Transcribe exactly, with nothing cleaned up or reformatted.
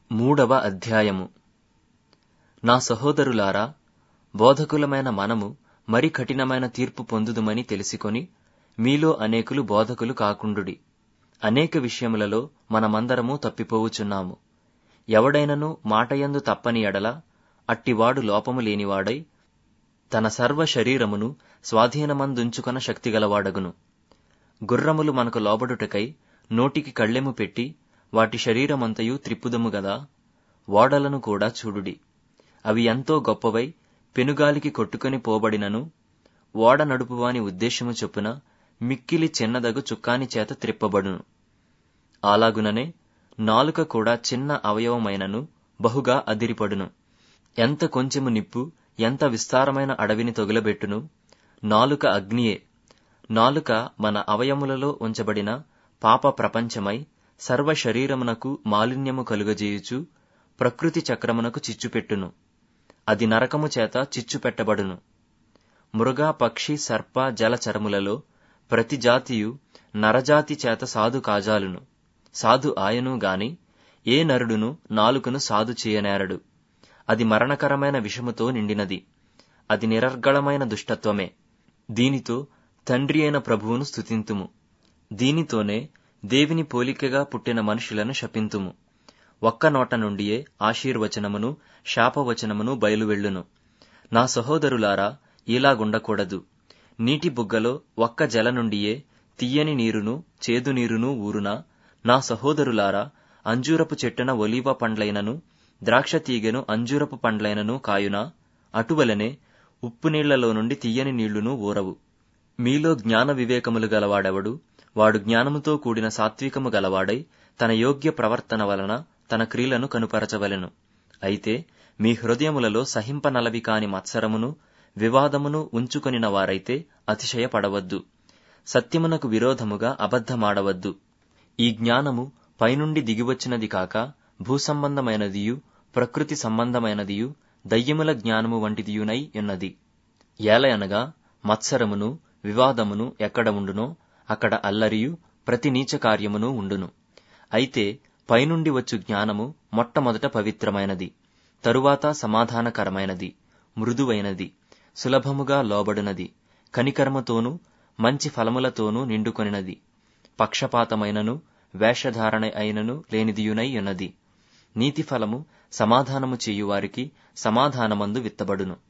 మూడవ అధ్యాయము. నా సహోదరులారా, బోధకులమైన మనము మరి కఠినమైన తీర్పు పొందుదుమని తెలిసికొని మీలో అనేకులు బోధకులు కాకుండుడి. అనేక విషయములలో మనమందరము తప్పిపోవుచున్నాము. ఎవడైనను మాటయందు తప్పని ఎడల అట్టివాడు లోపము లేనివాడై తన సర్వ శరీరమును స్వాధీనమందుంచుకొన శక్తిగలవాడగును. గుర్రములు మనకు లోబడుటకై నోటికి కళ్ళెము పెట్టి వాటి శరీరమంతయు త్రిప్పుదము గదా. ఓడలను కూడా చూడుడి. అవి ఎంతో గొప్పవై పెనుగాలికి కొట్టుకొని పోబడినను ఓడ నడుపువాని ఉద్దేశము చొప్పున మిక్కిలి చిన్నదగు చుక్కాని చేత త్రిప్పబడును. అలాగుననే నాలుక కూడా చిన్న అవయవమైనను బహుగా అదిరిపడును. ఎంత కొంచెము నిప్పు ఎంత విస్తారమైన అడవిని తొగులబెట్టును. నాలుక అగ్నియే. నాలుక మన అవయములలో ఉంచబడిన పాప ప్రపంచమై సర్వ శరీరమునకు మాలిన్యము కలుగజేయుచు ప్రకృతి చక్రమునకు చిచ్చుపెట్టును. అది నరకము చేత చిచ్చుపెట్టబడును. మృగ పక్షి సర్ప జలచరములలో ప్రతి జాతియు నరజాతి చేత సాధు కాజాలును. సాధు ఆయను గాని ఏ నరుడును నాలుకను సాధు చేయనేరడు. అది మరణకరమైన విషముతో నిండినది. అది నిరర్గళమైన దుష్టత్వమే. దీనితో తండ్రి అయిన ప్రభువును స్తుతింతుము. దీనితోనే దేవుని పోలికగా పుట్టిన మనుషులను శపింతుము. ఒక్క నోట నుండియే ఆశీర్వచనమును శాపవచనమును బయలువెళ్ళును. నా సహోదరులారా, ఇలాగుండకూడదు. నీటి బుగ్గలో ఒక్క జల నుండియే తియ్యని నీరును చేదు నీరును ఊరునా? నా సహోదరులారా, అంజూరపు చెట్టున ఒలీవ పండ్లైనను ద్రాక్ష తీగెను అంజూరపు పండ్లైనను కాయునా? అటువలనే ఉప్పు నీళ్లలో నుండి తియ్యని నీళ్లును ఊరవు. మీలో జ్ఞాన వివేకములు గలవాడెవడు? వాడు జ్ఞానముతో కూడిన సాత్వికము గలవాడై తన యోగ్య ప్రవర్తన వలన తన క్రియలను కనుపరచవలెను. అయితే మీ హృదయములలో సహింపనలవి కాని మత్సరమును వివాదమును ఉంచుకొనిన వారైతే అతిశయపడవద్దు. సత్యమునకు విరోధముగా అబద్ధమాడవద్దు. ఈ జ్ఞానము పైనుండి దిగివచ్చినది కాక భూసంబంధమైనదియు ప్రకృతి సంబంధమైనదియు దయ్యముల జ్ఞానము వంటిదియునై ఉన్నది. ఏలయనగా మత్సరమును వివాదమును ఎక్కడ ఉండునో అక్కడ అల్లరియు ప్రతి నీచ కార్యమును ఉండును. అయితే పైనుండి వచ్చు జ్ఞానము మొట్టమొదట పవిత్రమైనది, తరువాత సమాధానకరమైనది, మృదువైనది, సులభముగా లోబడినది, కనికరముతోనూ మంచి ఫలములతోనూ నిండుకొనినది, పక్షపాతమైనను వేషధారణ అయినను లేనిదియునై ఉన్నది. నీతి ఫలము సమాధానము చేయువారికి సమాధానమందు విత్తబడును.